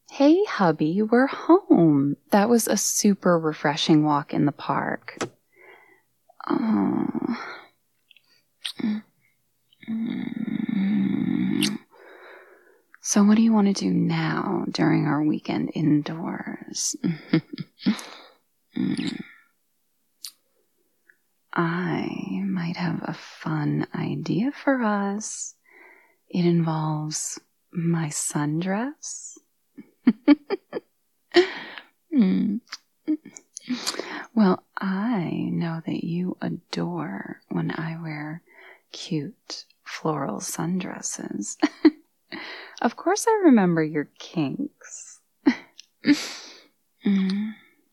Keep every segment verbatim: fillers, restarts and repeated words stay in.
Hey, hubby, we're home. That was a super refreshing walk in the park. Oh. So what do you want to do now during our weekend indoors? I might have a fun idea for us. It involves my sundress. mm. Well, I know that you adore when I wear cute floral sundresses. Of course I remember your kinks. mm.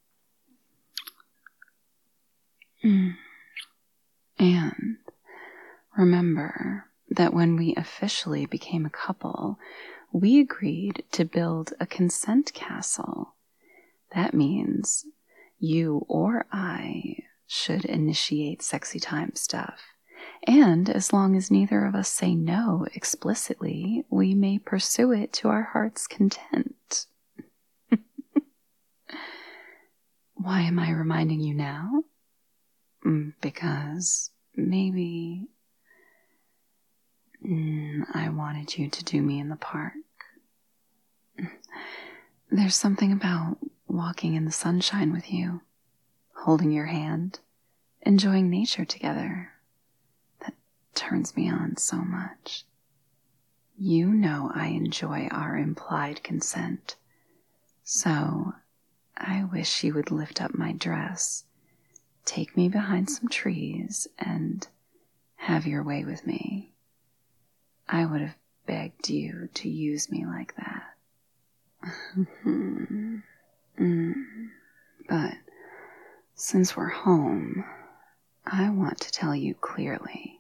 Mm. And remember that when we officially became a couple, we agreed to build a consent castle. That means you or I should initiate sexy time stuff. And as long as neither of us say no explicitly, we may pursue it to our heart's content. Why am I reminding you now? Because maybe mm, I wanted you to do me in the park. There's something about walking in the sunshine with you, holding your hand, enjoying nature together, that turns me on so much. You know I enjoy our implied consent, so I wish you would lift up my dress, take me behind some trees, and have your way with me. I would have begged you to use me like that. mm. But since we're home, I want to tell you clearly,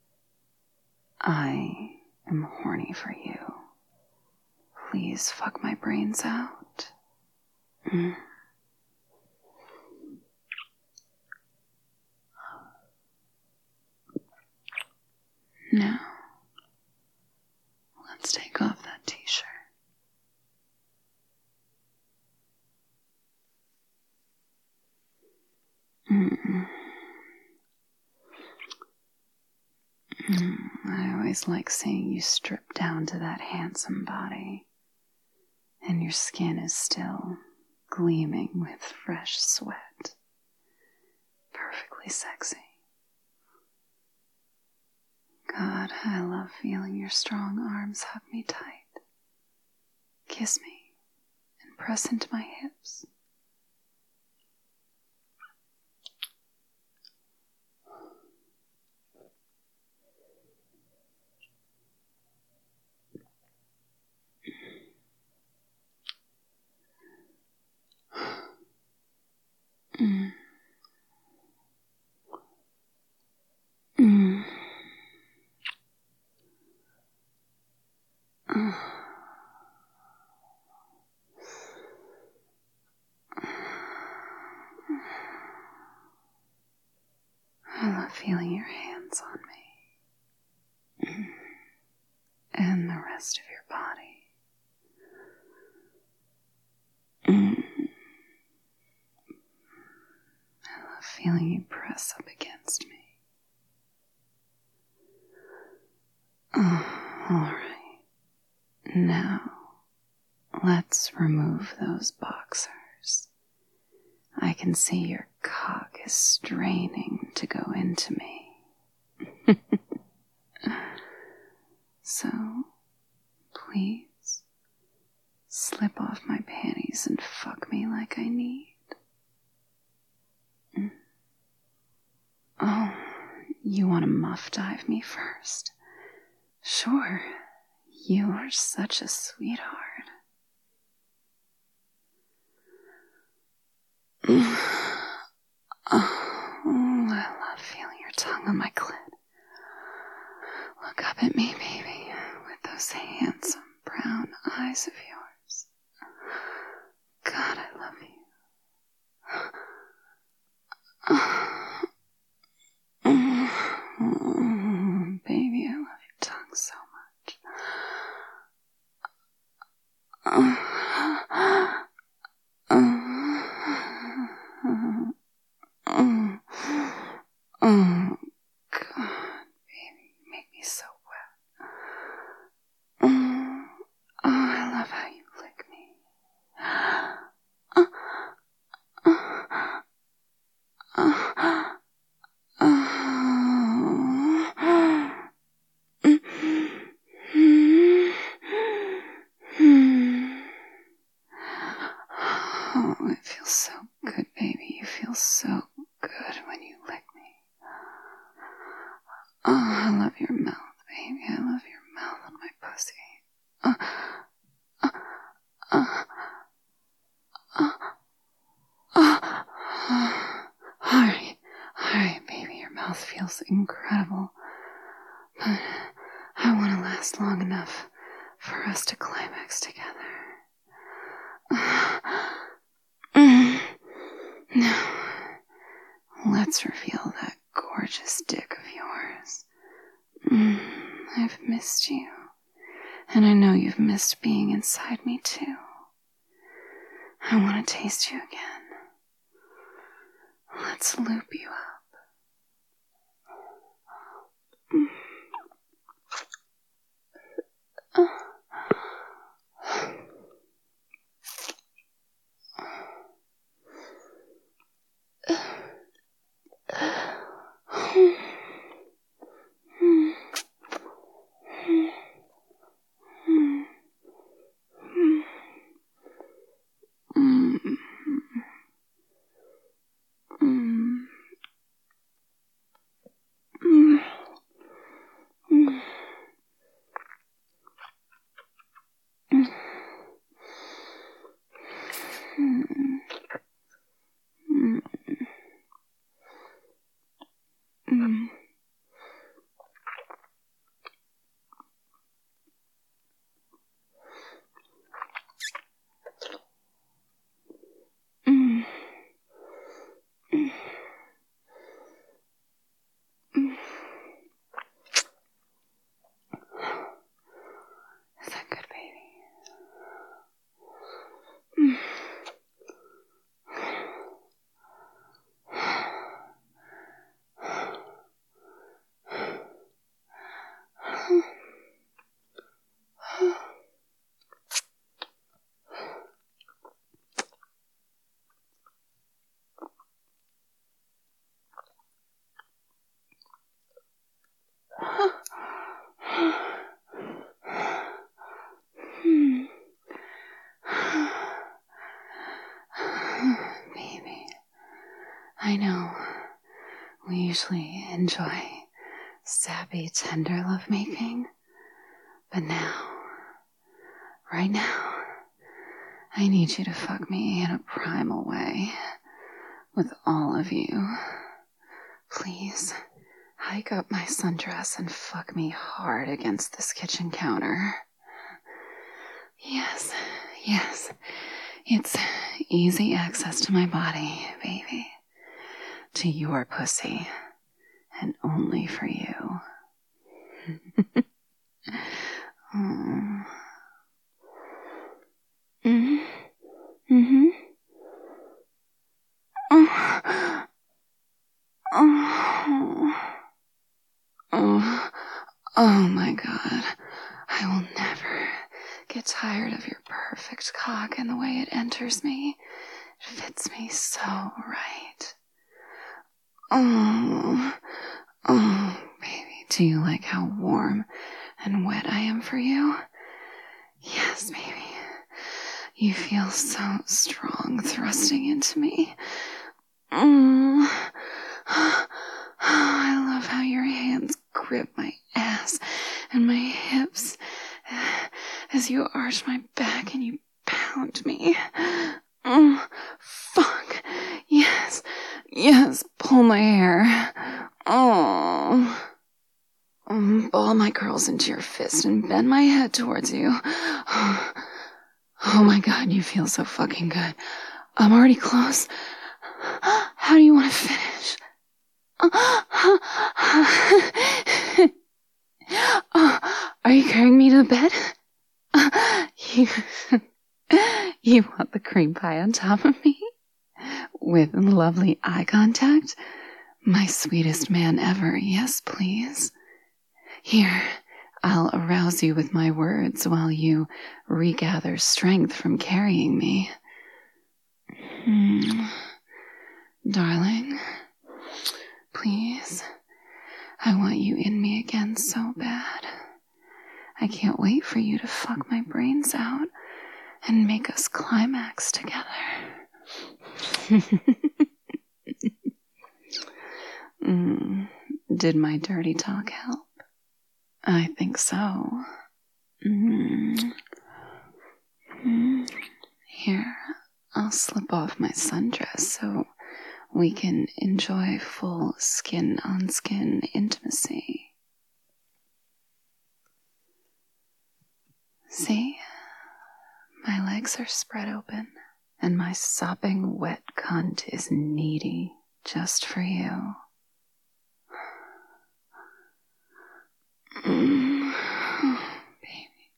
I am horny for you. Please fuck my brains out. Mm. Now, let's take off that t-shirt. Mm. Mm. I always like seeing you strip down to that handsome body, and your skin is still gleaming with fresh sweat. Perfectly sexy. God, I love feeling your strong arms hug me tight, kiss me, and press into my hips. Mm. Mm. Oh. I love feeling your hands on me. Mm. And the rest of your body. Mm. I love feeling you press up against me. Oh, all right. Now, let's remove those boxers. I can see your cock is straining to go into me. So, please, slip off my panties and fuck me like I need. Oh, you want to muff dive me first? Sure, you are such a sweetheart. Oh, I love feeling your tongue on my clit. Look up at me, baby, with those handsome brown eyes of yours. God, I love you. Oh, baby, I love your tongue so much. Oh, it feels so good, baby. You feel so good when you lick me. Oh, I love your mouth, baby. I love your mouth on my pussy. Uh, uh, uh, uh, uh, uh. Alright, alright, baby. Your mouth feels incredible. But I want to last long enough for us to climax together. Uh, now, let's reveal that gorgeous dick of yours. Mm, I've missed you. And I know you've missed being inside me too. I want to taste you again. Let's loop you up. Mm. Uh. Is that good, baby? Mm. Baby, I know we usually enjoy sappy, tender lovemaking, but now, right now, I need you to fuck me in a primal way with all of you. Please, hike up my sundress and fuck me hard against this kitchen counter. Yes, yes, it's easy access to my body, baby. To your pussy, and only for you. Oh. Mm-hmm. Mm-hmm. Oh. Oh. Oh. Oh my God. I will never get tired of your perfect cock and the way it enters me. It fits me so right. Oh. Oh, baby, do you like how warm and wet I am for you? Yes, baby. You feel so strong thrusting into me. Mm. Oh, I love how your hands grip my ass and my hips as you arch my back and you pound me. Oh, fuck. Yes. Yes. Pull my hair. Oh. Um, ball my curls into your fist and bend my head towards you. Oh, oh my God, you feel so fucking good. I'm already close. How do you want to finish? Oh, are you carrying me to the bed? You, you want the cream pie on top of me? With lovely eye contact? My sweetest man ever, yes please. Here, I'll arouse you with my words while you regather strength from carrying me. Hmm. Darling, please, I want you in me again so bad. I can't wait for you to fuck my brains out and make us climax together. mm, did my dirty talk help? I think so. Mm. Mm. Here, I'll slip off my sundress so we can enjoy full skin-on-skin intimacy. See? My legs are spread open, and my sopping wet cunt is needy just for you. Mm. Oh, baby.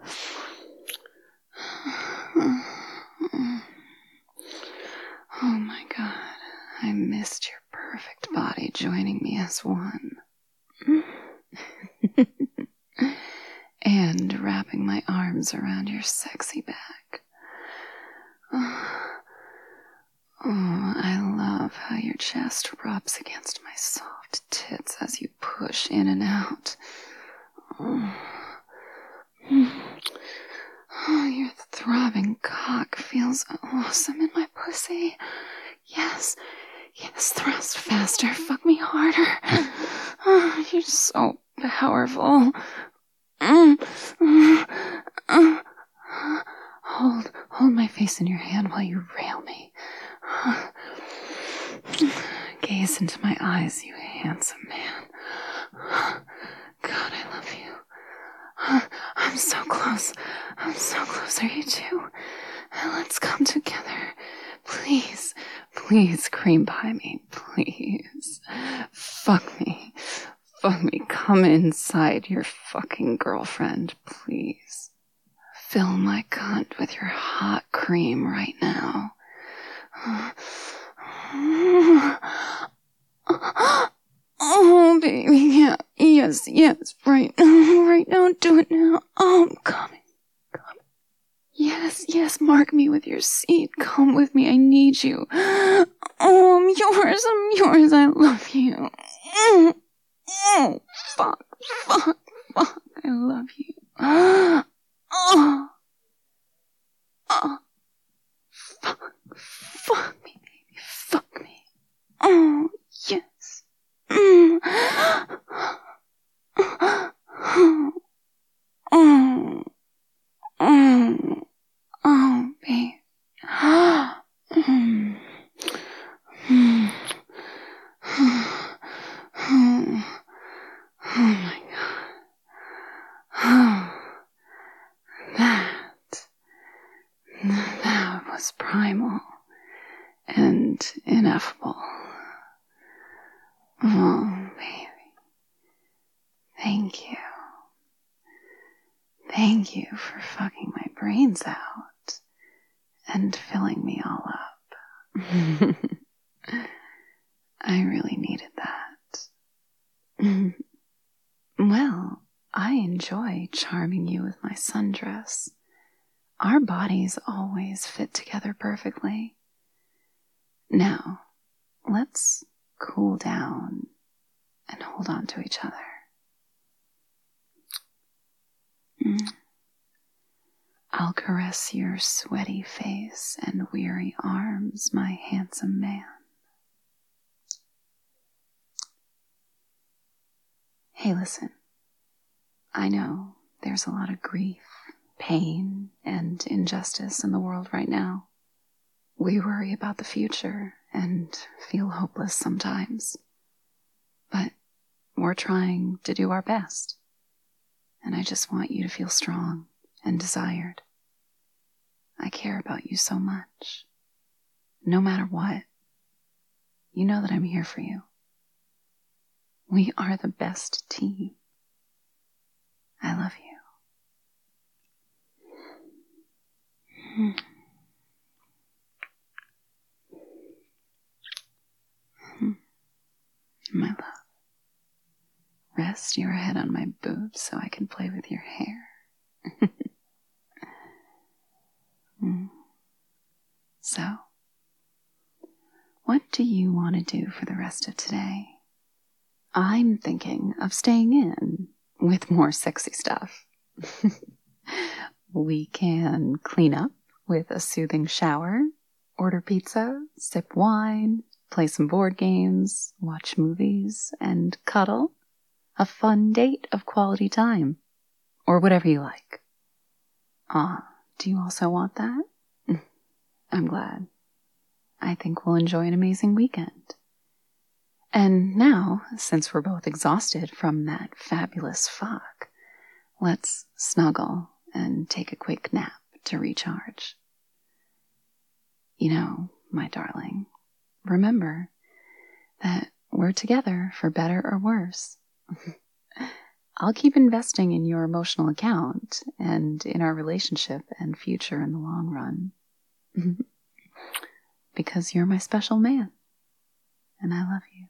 Oh my God, I missed your perfect body joining me as one. And wrapping my arms around your sexy back. Oh, oh, I love how your chest rubs against my soft tits as you push in and out. Oh, oh, your throbbing cock feels awesome in my pussy. Yes, yes, thrust faster, fuck me harder. Oh, you're so powerful. Mm, mm, mm. Hold, hold my face in your hand while you rail me. Gaze into my eyes, you handsome man. God, I love you. I'm so close. I'm so close. Are you too? Let's come together. Please, please cream pie me. Please. Fuck me. Fuck me. Come inside your fucking girlfriend, please. Fill my cunt with your hot cream right now. Oh, baby, yeah, yes, yes, right now, right now, do it now. Oh, I'm coming, coming. Yes, yes, mark me with your seat. Come with me, I need you. Oh, I'm yours, I'm yours, I love you. Oh, oh, fuck, fuck, fuck, I love you. Oh, oh, fuck, fuck me, baby, fuck me. Oh, yes. Mm. Oh, oh, oh, oh, babe. Mm. Mm. Oh, oh my God. Oh, that, that was primal and ineffable. Oh, baby. Thank you. Thank you for fucking my brains out and filling me all up. I really needed that. Well, I enjoy charming you with my sundress. Our bodies always fit together perfectly. Now, let's cool down and hold on to each other. Mm. I'll caress your sweaty face and weary arms, my handsome man. Hey, listen. I know there's a lot of grief, pain, and injustice in the world right now. We worry about the future and feel hopeless sometimes. But we're trying to do our best. And I just want you to feel strong and desired. I care about you so much. No matter what, you know that I'm here for you. We are the best team. I love you. My love. Rest your head on my boobs so I can play with your hair. So, what do you want to do for the rest of today? I'm thinking of staying in with more sexy stuff. We can clean up with a soothing shower, order pizza, sip wine, play some board games, watch movies, and cuddle. A fun date of quality time. Or whatever you like. Ah, do you also want that? I'm glad. I think we'll enjoy an amazing weekend. And now, since we're both exhausted from that fabulous fuck, let's snuggle and take a quick nap to recharge. You know, my darling, remember that we're together for better or worse. I'll keep investing in your emotional account and in our relationship and future in the long run. Because you're my special man, and I love you.